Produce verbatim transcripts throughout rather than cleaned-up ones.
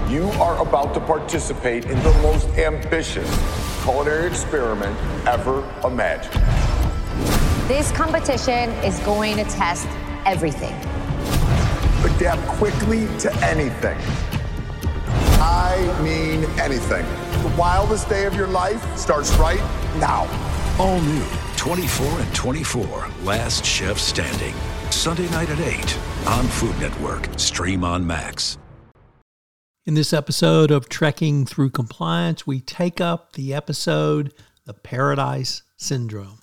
You are about to participate in the most ambitious culinary experiment ever imagined. This competition is going to test everything. Adapt quickly to anything. I mean anything. The wildest day of your life starts right now. All new twenty-four and twenty-four, Last Chef Standing. Sunday night at eight on Food Network. Stream on Max. In this episode of Trekking Through Compliance, we take up the episode, The Paradise Syndrome.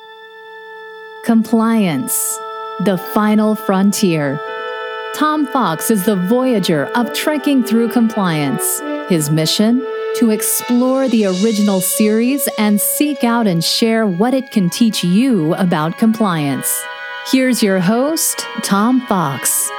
Compliance, the final frontier. Tom Fox is the voyager of Trekking Through Compliance. His mission? To explore the original series and seek out and share what it can teach you about compliance. Here's your host, Tom Fox.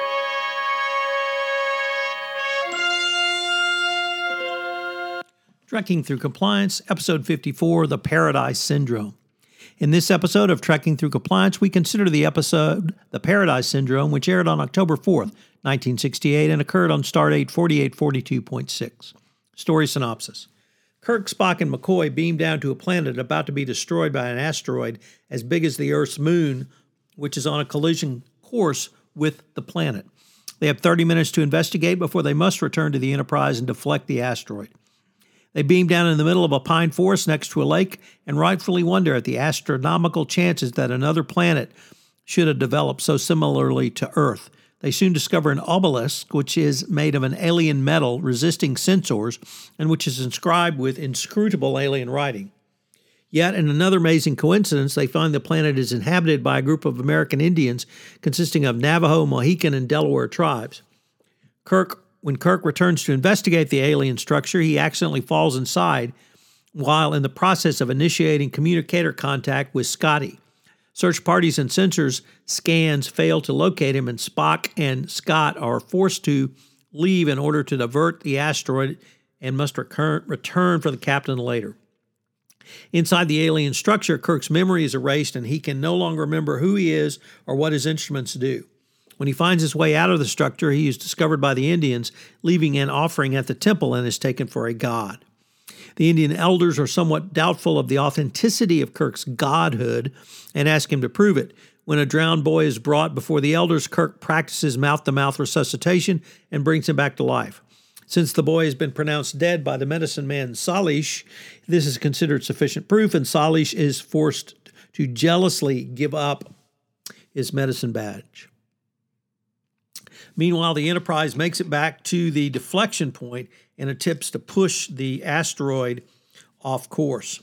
Trekking Through Compliance, Episode fifty-four, The Paradise Syndrome. In this episode of Trekking Through Compliance, we consider the episode The Paradise Syndrome, which aired on October fourth, nineteen sixty-eight, and occurred on Stardate forty-eight forty-two point six. Story synopsis. Kirk, Spock, and McCoy beam down to a planet about to be destroyed by an asteroid as big as the Earth's moon, which is on a collision course with the planet. They have thirty minutes to investigate before they must return to the Enterprise and deflect the asteroid. They beam down in the middle of a pine forest next to a lake and rightfully wonder at the astronomical chances that another planet should have developed so similarly to Earth. They soon discover an obelisk, which is made of an alien metal resisting sensors and which is inscribed with inscrutable alien writing. Yet, in another amazing coincidence, they find the planet is inhabited by a group of American Indians consisting of Navajo, Mohican, and Delaware tribes. Kirk When Kirk returns to investigate the alien structure, he accidentally falls inside while in the process of initiating communicator contact with Scotty. Search parties and sensors scans fail to locate him, and Spock and Scott are forced to leave in order to divert the asteroid and must recur- return for the captain later. Inside the alien structure, Kirk's memory is erased and he can no longer remember who he is or what his instruments do. When he finds his way out of the structure, he is discovered by the Indians, leaving an offering at the temple and is taken for a god. The Indian elders are somewhat doubtful of the authenticity of Kirk's godhood and ask him to prove it. When a drowned boy is brought before the elders, Kirk practices mouth-to-mouth resuscitation and brings him back to life. Since the boy has been pronounced dead by the medicine man Salish, this is considered sufficient proof, and Salish is forced to jealously give up his medicine badge. Meanwhile, the Enterprise makes it back to the deflection point and attempts to push the asteroid off course.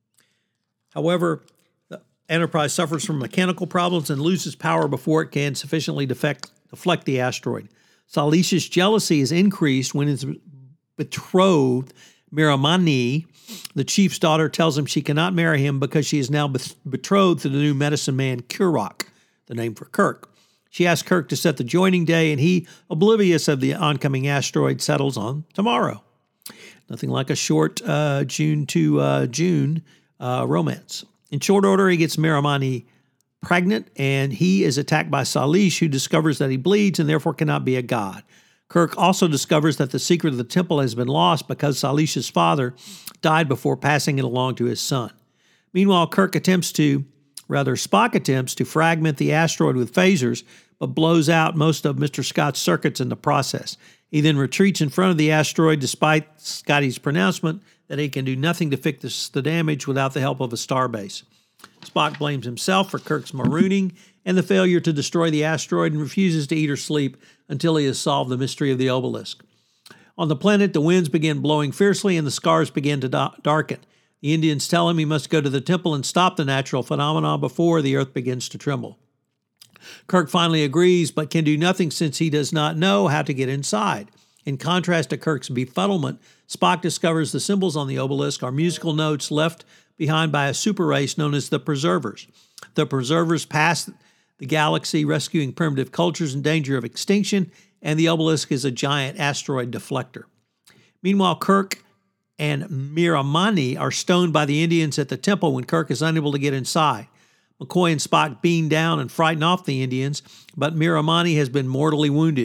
However, the Enterprise suffers from mechanical problems and loses power before it can sufficiently defect, deflect the asteroid. Salish's jealousy is increased when his betrothed, Miramani, the chief's daughter, tells him she cannot marry him because she is now betrothed to the new medicine man Kurok, the name for Kirk. She asks Kirk to set the joining day, and he, oblivious of the oncoming asteroid, settles on tomorrow. Nothing like a short uh, June to uh, June uh, romance. In short order, he gets Miramani pregnant, and he is attacked by Salish, who discovers that he bleeds and therefore cannot be a god. Kirk also discovers that the secret of the temple has been lost because Salish's father died before passing it along to his son. Meanwhile, Kirk attempts to Rather, Spock attempts to fragment the asteroid with phasers, but blows out most of Mister Scott's circuits in the process. He then retreats in front of the asteroid despite Scotty's pronouncement that he can do nothing to fix the damage without the help of a starbase. Spock blames himself for Kirk's marooning and the failure to destroy the asteroid and refuses to eat or sleep until he has solved the mystery of the obelisk. On the planet, the winds begin blowing fiercely and the scars begin to da- darken. The Indians tell him he must go to the temple and stop the natural phenomenon before the earth begins to tremble. Kirk finally agrees, but can do nothing since he does not know how to get inside. In contrast to Kirk's befuddlement, Spock discovers the symbols on the obelisk are musical notes left behind by a super race known as the Preservers. The Preservers pass the galaxy, rescuing primitive cultures in danger of extinction, and the obelisk is a giant asteroid deflector. Meanwhile, Kirk and Miramani are stoned by the Indians at the temple when Kirk is unable to get inside. McCoy and Spock beam down and frighten off the Indians, but Miramani has been mortally wounded.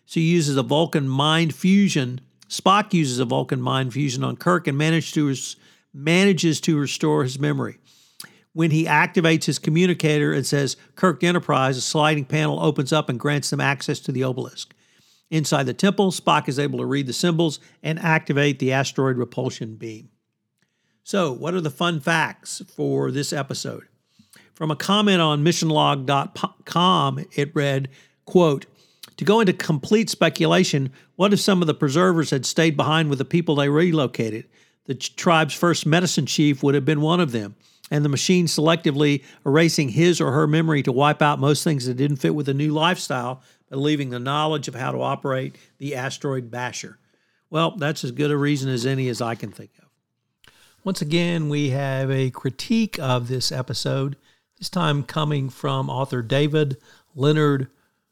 So he uses a Vulcan mind fusion. Spock uses a Vulcan mind fusion on Kirk and manages to, res- manages to restore his memory. When he activates his communicator and says, Kirk Enterprise, a sliding panel opens up and grants them access to the obelisk. Inside the temple, Spock is able to read the symbols and activate the asteroid repulsion beam. So, what are the fun facts for this episode? From a comment on mission log dot com, it read, quote, to go into complete speculation, what if some of the preservers had stayed behind with the people they relocated? The tribe's first medicine chief would have been one of them, and the machine selectively erasing his or her memory to wipe out most things that didn't fit with the new lifestyle, but leaving the knowledge of how to operate the asteroid basher. Well, that's as good a reason as any as I can think of. Once again, we have a critique of this episode, this time coming from author David Leonard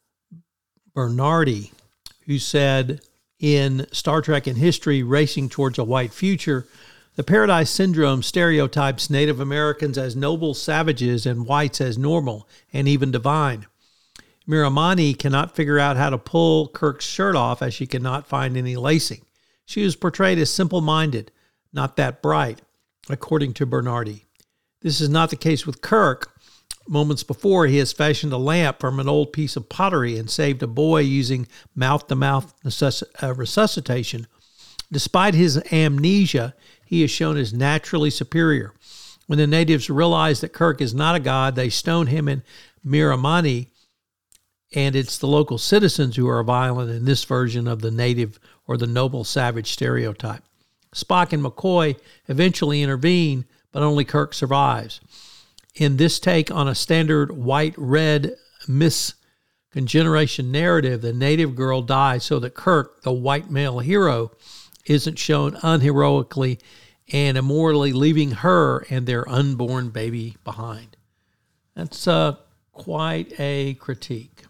Bernardi, who said, in Star Trek in History, Racing Towards a White Future, the Paradise Syndrome stereotypes Native Americans as noble savages and whites as normal and even divine. Miramani cannot figure out how to pull Kirk's shirt off as she cannot find any lacing. She is portrayed as simple-minded, not that bright, according to Bernardi. This is not the case with Kirk. Moments before, he has fashioned a lamp from an old piece of pottery and saved a boy using mouth-to-mouth necess- uh, resuscitation. Despite his amnesia, he is shown as naturally superior. When the natives realize that Kirk is not a god, they stone him in Miramani, and it's the local citizens who are violent in this version of the native or the noble savage stereotype. Spock and McCoy eventually intervene, but only Kirk survives. In this take on a standard white-red miscongeneration narrative, the native girl dies so that Kirk, the white male hero, isn't shown unheroically and immorally leaving her and their unborn baby behind. That's uh, quite a critique.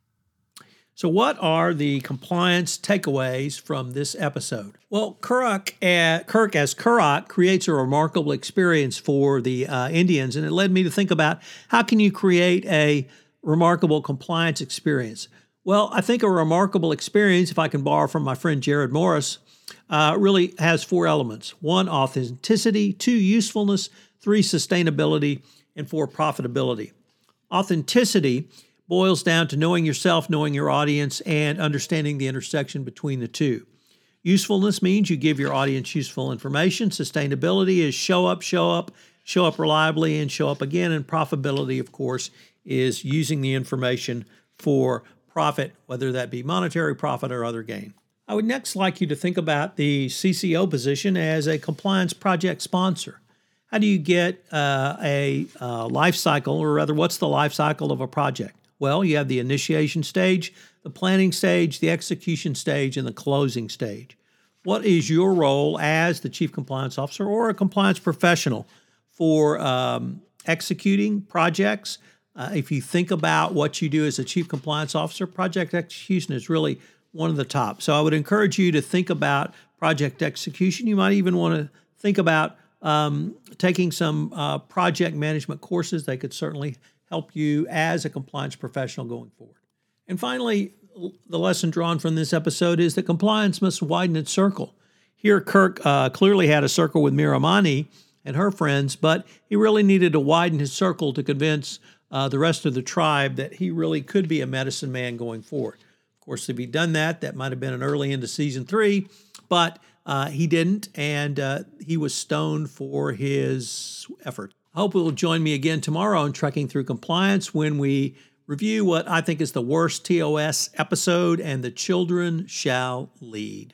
So what are the compliance takeaways from this episode? Well, Kirk, uh, Kirk as Kurok creates a remarkable experience for the uh, Indians, and it led me to think about how can you create a remarkable compliance experience? Well, I think a remarkable experience, if I can borrow from my friend Jared Morris, uh, really has four elements. One, authenticity. Two, usefulness. Three, sustainability. And four, profitability. Authenticity boils down to knowing yourself, knowing your audience, and understanding the intersection between the two. Usefulness means you give your audience useful information. Sustainability is show up, show up, show up reliably, and show up again. And profitability, of course, is using the information for profit, whether that be monetary profit or other gain. I would next like you to think about the C C O position as a compliance project sponsor. How do you get uh, a uh, life cycle, or rather, what's the life cycle of a project? Well, you have the initiation stage, the planning stage, the execution stage, and the closing stage. What is your role as the Chief Compliance Officer or a compliance professional for um, executing projects? Uh, if you think about what you do as a Chief Compliance Officer, project execution is really one of the top. So I would encourage you to think about project execution. You might even want to think about um, taking some uh, project management courses. They could certainly help you as a compliance professional going forward. And finally, the lesson drawn from this episode is that compliance must widen its circle. Here, Kirk uh, clearly had a circle with Miramani and her friends, but he really needed to widen his circle to convince uh, the rest of the tribe that he really could be a medicine man going forward. Of course, if he'd done that, that might have been an early into season three, but uh, he didn't, and uh, he was stoned for his effort. I hope you'll join me again tomorrow on Trekking Through Compliance when we review what I think is the worst T O S episode, And the Children Shall Lead.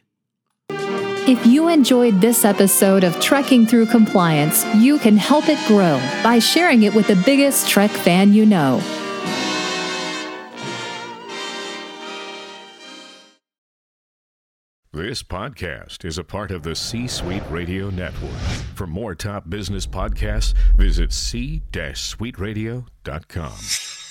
If you enjoyed this episode of Trekking Through Compliance, you can help it grow by sharing it with the biggest Trek fan you know. This podcast is a part of the C-Suite Radio Network. For more top business podcasts, visit c suite radio dot com.